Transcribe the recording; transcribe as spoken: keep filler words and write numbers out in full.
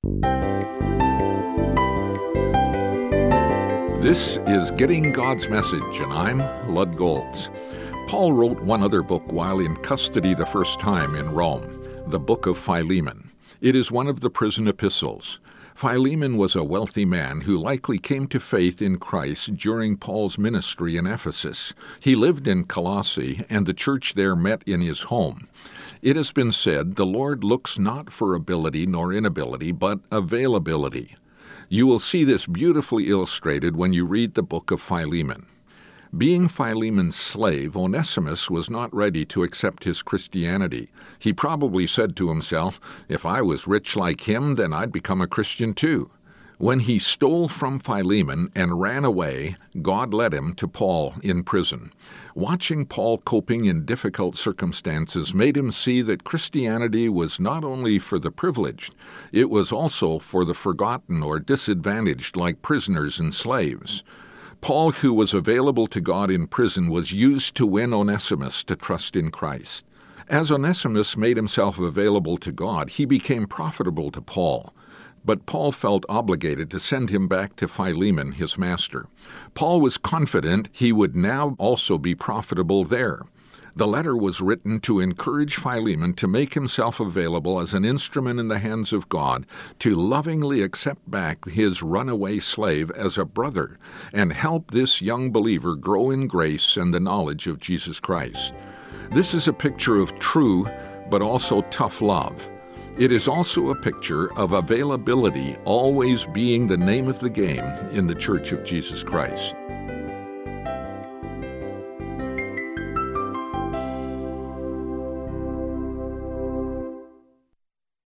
This is Getting God's Message, and I'm Lud Golds. Paul wrote one other book while in custody the first time in Rome, the Book of Philemon. It is one of the prison epistles. Philemon was a wealthy man who likely came to faith in Christ during Paul's ministry in Ephesus. He lived in Colossae, and the church there met in his home. It has been said, the Lord looks not for ability nor inability, but availability. You will see this beautifully illustrated when you read the book of Philemon. Being Philemon's slave, Onesimus was not ready to accept his Christianity. He probably said to himself, if I was rich like him, then I'd become a Christian too. When he stole from Philemon and ran away, God led him to Paul in prison. Watching Paul coping in difficult circumstances made him see that Christianity was not only for the privileged, it was also for the forgotten or disadvantaged like prisoners and slaves. Paul, who was available to God in prison, was used to win Onesimus to trust in Christ. As Onesimus made himself available to God, he became profitable to Paul. But Paul felt obligated to send him back to Philemon, his master. Paul was confident he would now also be profitable there. The letter was written to encourage Philemon to make himself available as an instrument in the hands of God, to lovingly accept back his runaway slave as a brother, and help this young believer grow in grace and the knowledge of Jesus Christ. This is a picture of true, but also tough love. It is also a picture of availability always being the name of the game in the Church of Jesus Christ.